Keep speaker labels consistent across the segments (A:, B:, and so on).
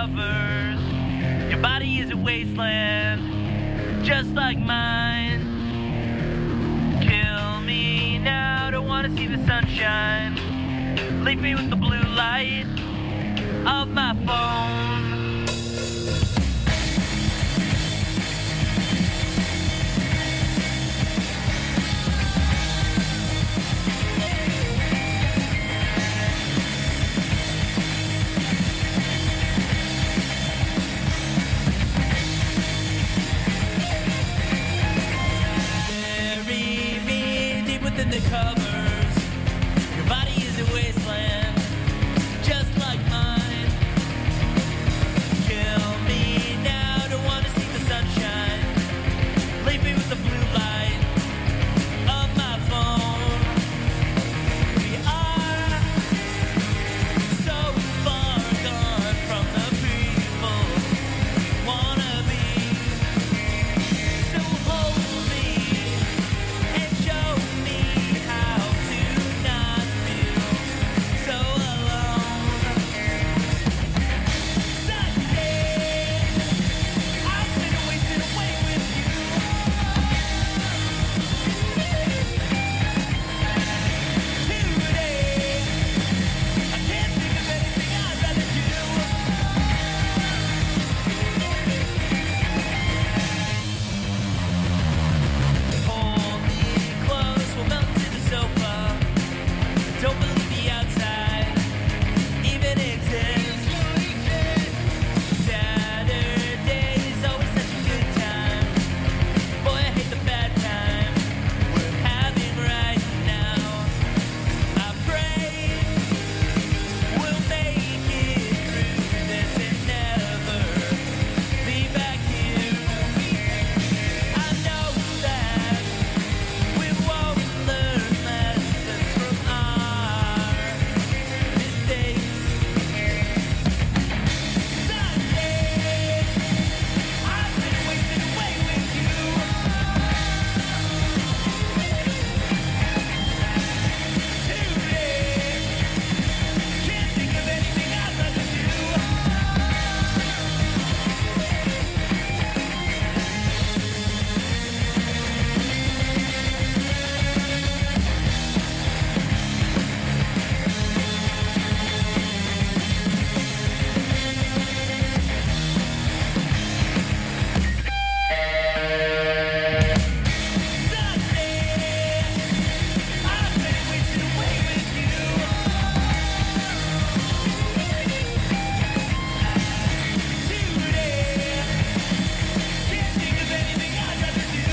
A: covers. Your body is a wasteland, just like mine. Kill me now, don't wanna see the sunshine. Leave me with the blue light of my phone. Within the covers, your body is a wasteland, just like mine. Kill me now, don't wanna see the sunshine. Leave me with the blue light of my phone. We are so far gone from the people wanna be. So hold me and show me how to not feel so alone. Sunday, I've been wasted away with you. Today, I can't think of anything I'd rather do. Hold me close, we'll melt to the sofa. Don't believe the outside even exists. Saturday's always such a good time. Boy, I hate the bad time we're having right now. I pray we'll make it through this and never be back here. I know that we won't learn lessons from our mistakes. Sunday, I've been wasted away with you. Today, can't think of anything I'd rather do. Sunday, I've been wasted away with you. Today, can't think of anything I'd rather do.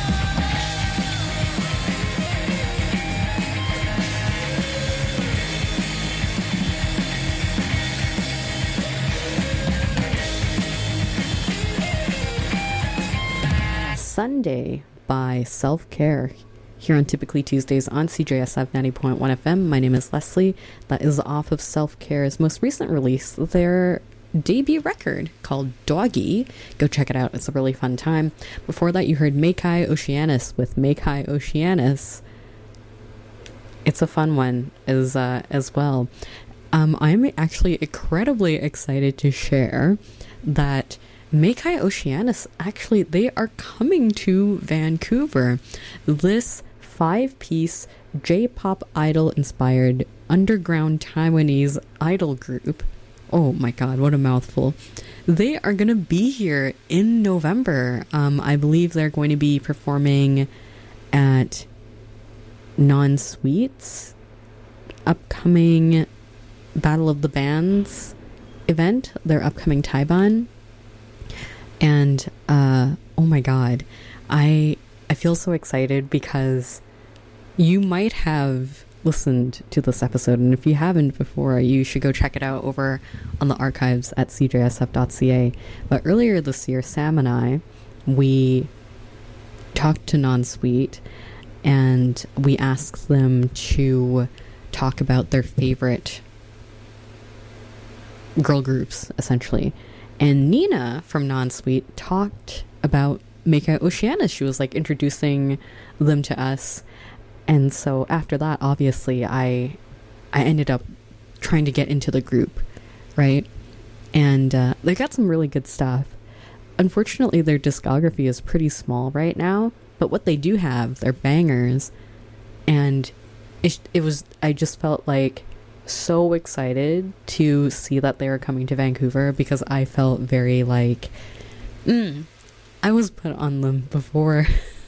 B: Sunday by Self Care here on Typically Tuesdays on CJSF 90.1 FM. My name is Leslie. That is off of Self Care's most recent release, their debut record called Doggy. Go check it out. It's a really fun time. Before that, you heard Makai Oceanus with Makai Oceanus. It's a fun one as well. I'm actually incredibly excited to share that Makai Oceanus, actually, they are coming to Vancouver. This 5-piece J-pop idol-inspired underground Taiwanese idol group. Oh my god, what a mouthful. They are going to be here in November. I believe they're going to be performing at Non-Sweet's upcoming Battle of the Bands event, their upcoming Taiban. And oh my god, I feel so excited because you might have listened to this episode, and if you haven't before, you should go check it out over on the archives at cjsf.ca. But earlier this year, Sam and I, we talked to Non-Sweet, and we asked them to talk about their favorite girl groups, essentially. And Nina from Non-Sweet talked about Makai Oceanus. She was like introducing them to us. And so after that, obviously, I ended up trying to get into the group, right? And they got some really good stuff. Unfortunately, their discography is pretty small right now, but what they do have, they're bangers. And I just felt like so excited to see that they were coming to Vancouver, because I felt very like, I was put on them before.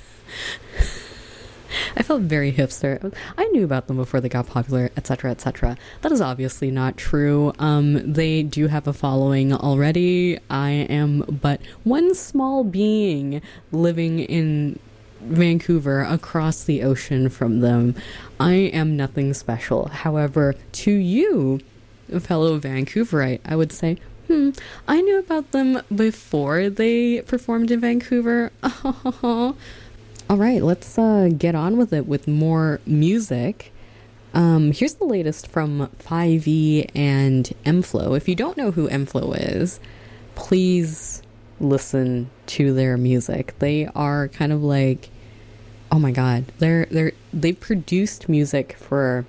B: I felt very hipster. I knew about them before they got popular, etc., etc. That is obviously not true. They do have a following already. I am but one small being living in Vancouver across the ocean from them. I am nothing special. However, to you, fellow Vancouverite, I would say, I knew about them before they performed in Vancouver. All right, let's get on with it with more music. Here's the latest from 5E and M-Flow. If you don't know who M-Flow is, please listen to their music. They are kind of like, oh my god, they've produced music for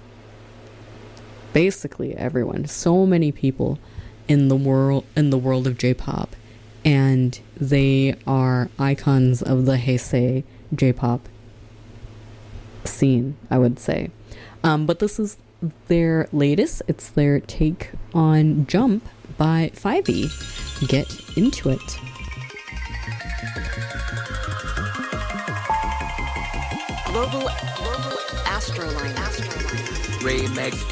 B: basically everyone. So many people in the world of J-pop. And they are icons of the Heisei J-pop scene, I would say. But this is their latest. It's their take on Jump by 5E. Get into it.
C: Global Astroline.
A: Remix.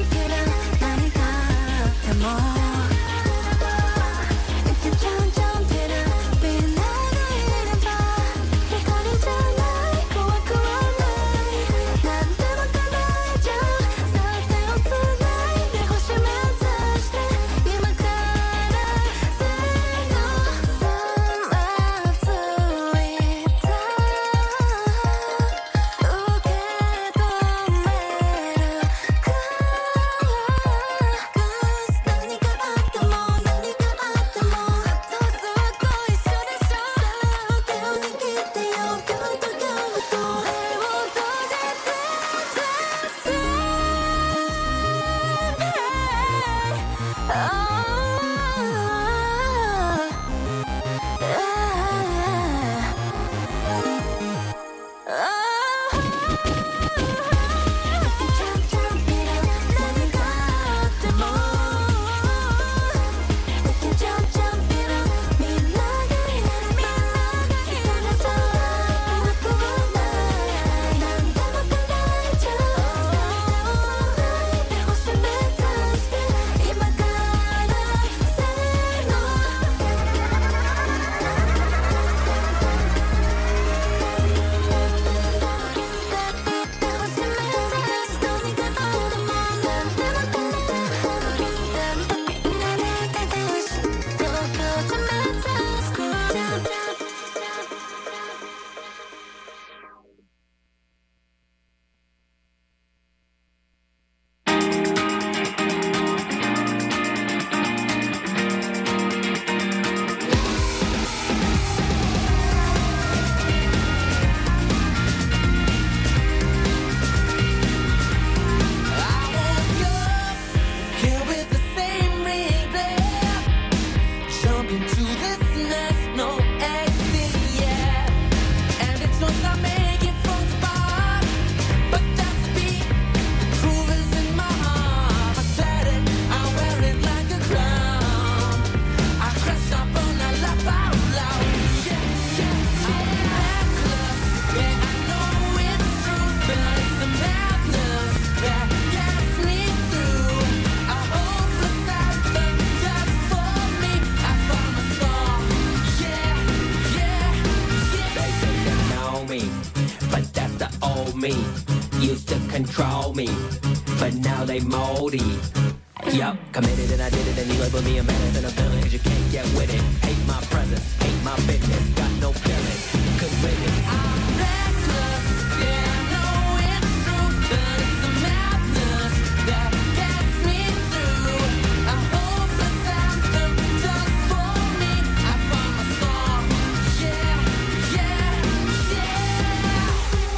D: Jump
A: into this mess, no exit yet. And it's once I make it falls apart, but that's the beat. The groove is in my heart. I said it, I wear it like a crown. I crash up and I laugh out loud. Yeah, yeah, I'm reckless. Yeah, I know it's true, but it's the madness that gets me through. A hopeless anthem just for me. I found my song. Yeah, yeah, yeah.
D: They think they know me, but that's the old me. Used to control me, but now they moldy. Yup, committed and I did it, and you label me a menace and a villain, cause you can't get with it. Hate my presence, hate my business, got no feeling. Cause riddance.
A: I'm reckless, yeah, I know it's true, but it's the madness that gets me through. A hopeless anthem just for me. I found my song. Yeah, yeah, yeah.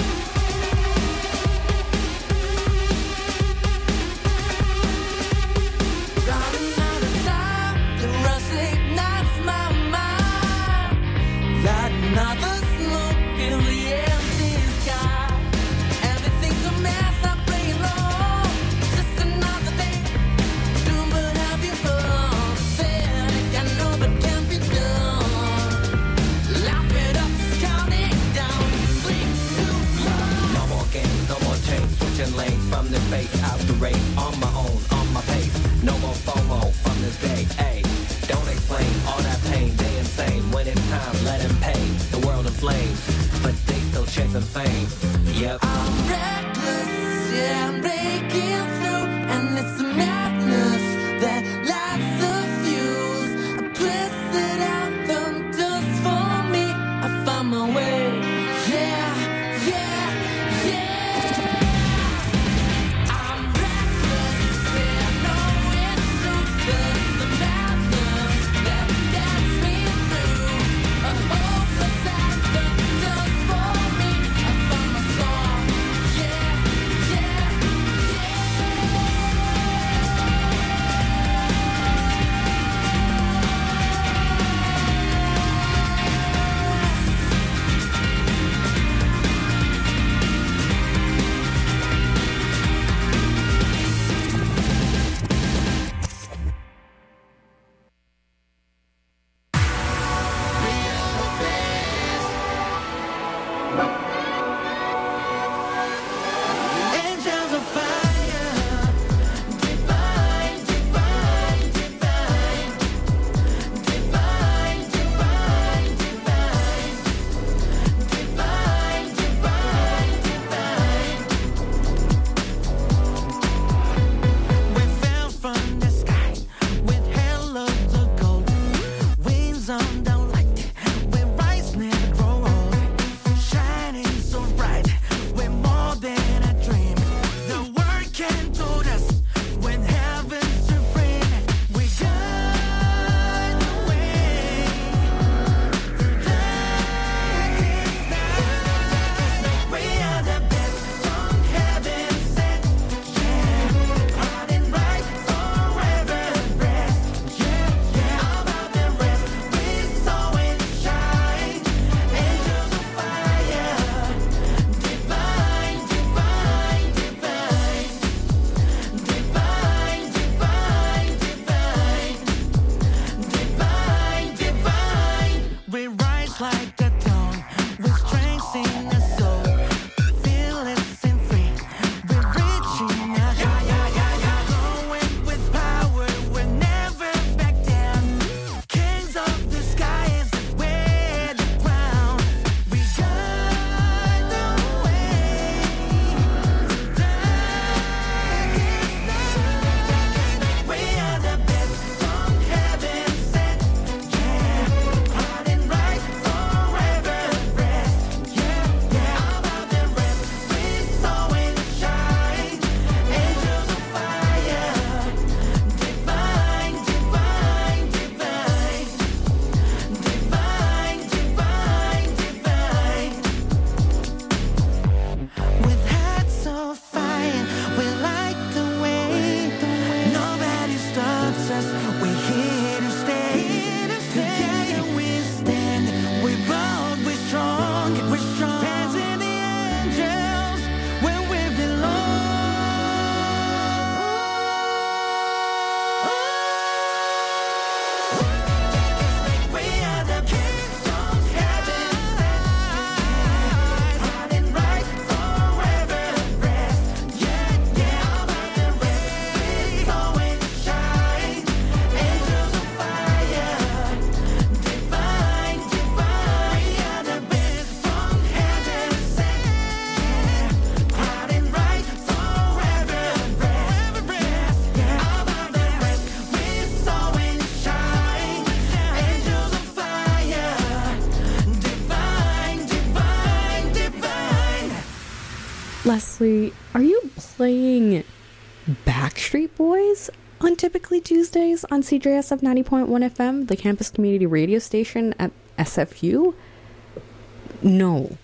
A: Running out of time, the rush ignites my mind. Light another smoke, feel the empty sky. Everything's a mess, I play along. Just another day, doom, but have you heard? Pathetic, I know, but can't be done. Laugh it up, just counting down. Sleep too long.
D: No more games, no more chains, switching lanes from this space out the race. On my own, on my pace. No more FOMO from this day. Ayy, don't explain all that pain. They insane. When it's time, let him pay. The world in flames, but they still chasing fame. Yep.
A: I'm reckless, yeah, I'm breaking through, and it's the madness that lights the fuse. A twisted anthem just for me. I found my way, yeah, yeah, yeah. I'm reckless, yeah, I know it's true, but it's the madness that gets me through. A hopeless anthem just for me. I found my song, yeah, yeah, angels of fire, divine, divine, divine, divine, divine, divine, divine, divine. We fell from the sky with halos of gold, wings on down light. We rise, never grow old, shining so bright. We're more than a dream. The word came to us when heaven's supreme. We guide the way through darkest night. We are the best from heaven sent. Yeah, running right forever rest. Yeah, yeah. About the rest, we saw
B: Leslie, are you playing Backstreet Boys on Typically Tuesdays on CJSF 90.1 FM, the campus community radio station at SFU? No.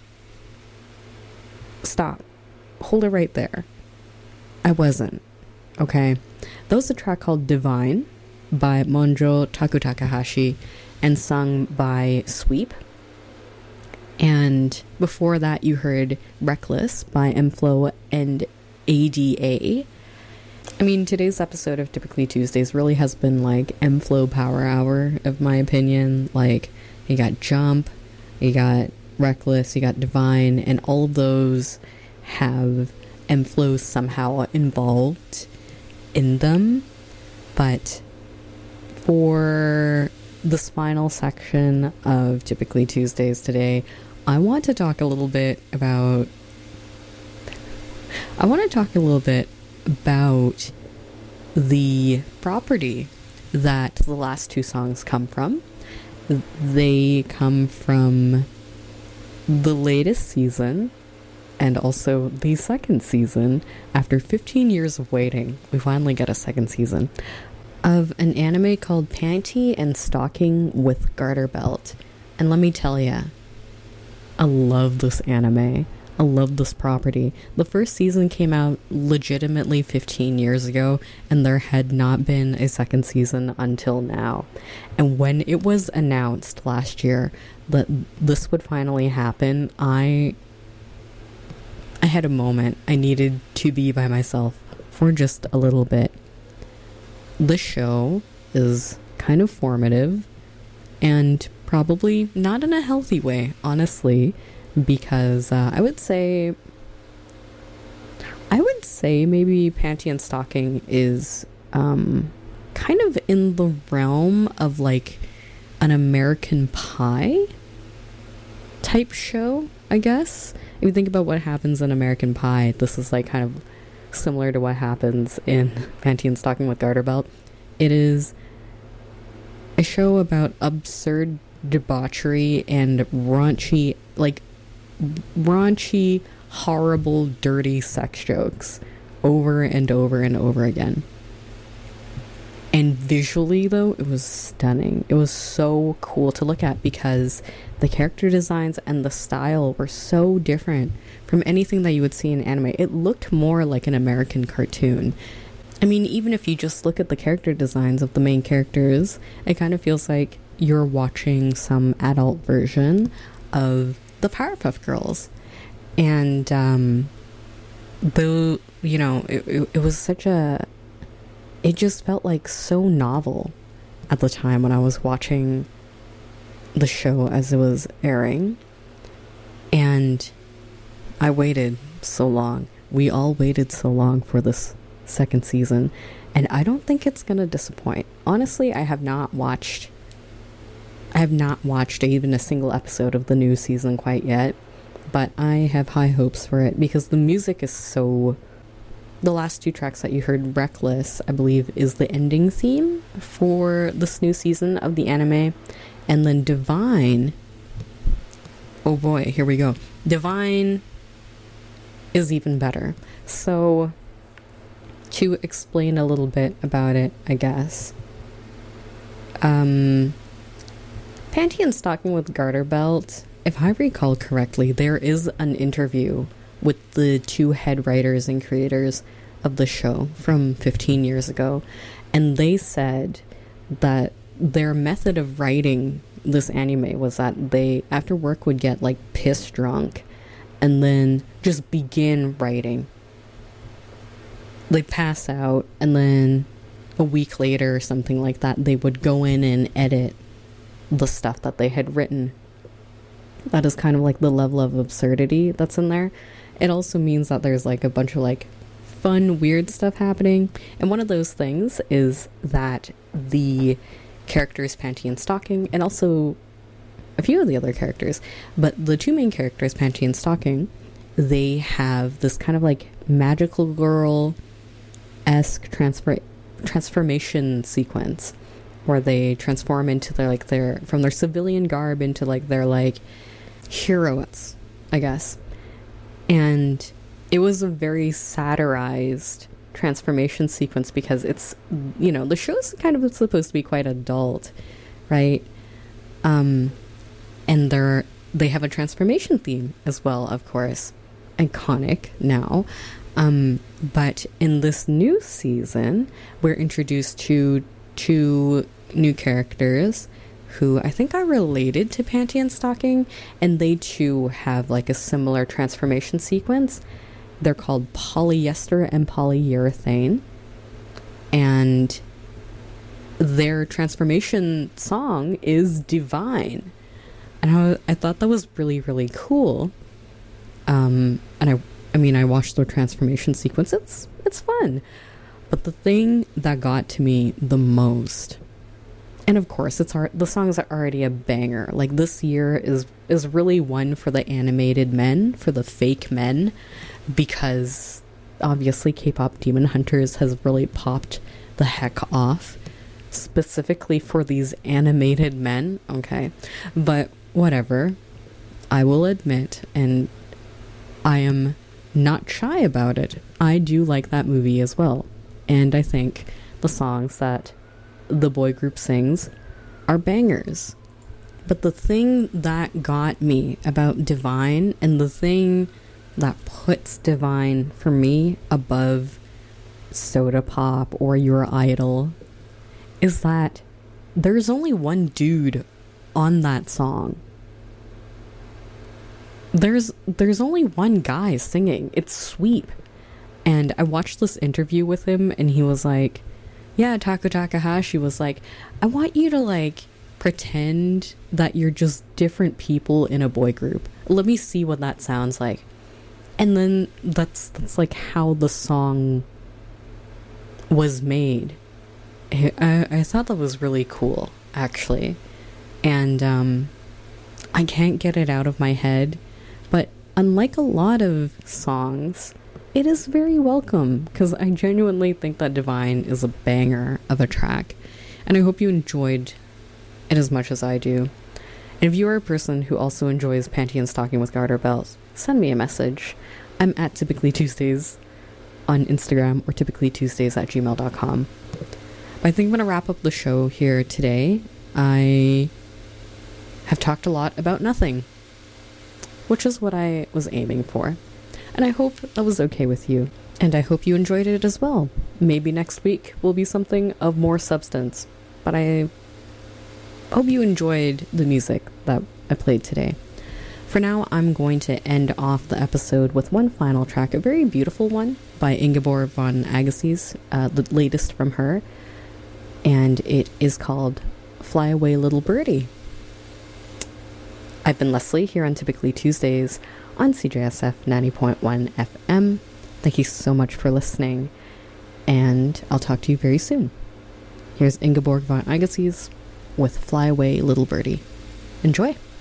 B: Stop. Hold it right there. I wasn't. Okay. That was a track called Divine by Monjo Takahashi and sung by Sweep. And before that, you heard Reckless by M-Flow and ADA. I mean, today's episode of Typically Tuesdays really has been like M-Flow Power Hour, of my opinion. Like, you got Jump, you got Reckless, you got Divine, and all of those have M-Flow somehow involved in them. But for this final section of Typically Tuesdays today, I want to talk a little bit about the property that the last two songs come from. They come from the latest season and also the second season. After 15 years of waiting, we finally get a second season of an anime called Panty and Stocking with Garter Belt. And let me tell ya, I love this anime. I love this property. The first season came out legitimately 15 years ago, and there had not been a second season until now. And when it was announced last year that this would finally happen, I had a moment. I needed to be by myself for just a little bit. This show is kind of formative and probably not in a healthy way, honestly, because I would say maybe Panty and Stocking is kind of in the realm of like an American Pie type show, I guess. If you think about what happens in American Pie, this is like kind of similar to what happens in Panty and Stocking with Garter Belt. It is a show about absurd debauchery and raunchy, horrible, dirty sex jokes over and over and over again. And visually, though, it was stunning. It was so cool to look at because the character designs and the style were so different from anything that you would see in anime. It looked more like an American cartoon. I mean, even if you just look at the character designs of the main characters, it kind of feels like you're watching some adult version of the Powerpuff Girls. And, it was such a... It just felt like so novel at the time when I was watching the show as it was airing. And I waited so long. We all waited so long for this second season. And I don't think it's going to disappoint. Honestly, I have not watched even a single episode of the new season quite yet. But I have high hopes for it because the music is so... The last two tracks that you heard, Reckless, I believe, is the ending theme for this new season of the anime. And then Divine... Oh boy, here we go. Divine is even better. So, to explain a little bit about it, I guess. Panty and Stocking with Garter Belt, if I recall correctly, there is an interview with the two head writers and creators of the show from 15 years ago. And they said that their method of writing this anime was that they, after work, would get like piss drunk and then just begin writing. They'd pass out and then a week later or something like that, they would go in and edit the stuff that they had written. That is kind of like the level of absurdity that's in there. It also means that there's like a bunch of like fun, weird stuff happening. And one of those things is that the characters Panty and Stocking, and also a few of the other characters, but the two main characters, Panty and Stocking, they have this kind of like magical girl-esque transformation sequence where they transform into their from their civilian garb into like their like heroes, I guess. And it was a very satirized transformation sequence because it's, the show's kind of supposed to be quite adult, right? And they have a transformation theme as well, of course. Iconic now. But in this new season, we're introduced to two new characters who I think are related to Panty and Stocking, and they too have like a similar transformation sequence. They're called Polyester and Polyurethane, and their transformation song is Divine. And I thought that was really, really cool. And I watched their transformation sequence. It's fun. But the thing that got to me the most, and of course the songs are already a banger. Like, this year is really one for the animated men, for the fake men, because obviously K-pop Demon Hunters has really popped the heck off, specifically for these animated men. Okay, but whatever. I will admit, and I am not shy about it, I do like that movie as well. And I think the songs that the boy group sings are bangers. But the thing that got me about Divine, and the thing that puts Divine for me above Soda Pop or Your Idol, is that there's only one dude on that song. There's only one guy singing. It's Sweep. And I watched this interview with him, and he was like, yeah, Taku Takahashi was like, I want you to like pretend that you're just different people in a boy group. Let me see what that sounds like. And then that's like how the song was made. I thought that was really cool, actually. And I can't get it out of my head. But unlike a lot of songs, it is very welcome, because I genuinely think that Divine is a banger of a track. And I hope you enjoyed it as much as I do. And if you are a person who also enjoys Panty and Stocking with Garter Belts, send me a message. I'm at Typically Tuesdays on Instagram, or typicallytuesdays@gmail.com. But I think I'm going to wrap up the show here today. I have talked a lot about nothing, which is what I was aiming for. And I hope that was okay with you. And I hope you enjoyed it as well. Maybe next week will be something of more substance. But I hope you enjoyed the music that I played today. For now, I'm going to end off the episode with one final track, a very beautiful one by Ingeborg von Agassiz, the latest from her. And it is called Fly Away Little Birdie. I've been Leslie here on Typically Tuesdays on CJSF 90.1 FM. Thank you so much for listening, and I'll talk to you very soon. Here's Ingeborg von Agassiz with Fly Away Little Birdie. Enjoy!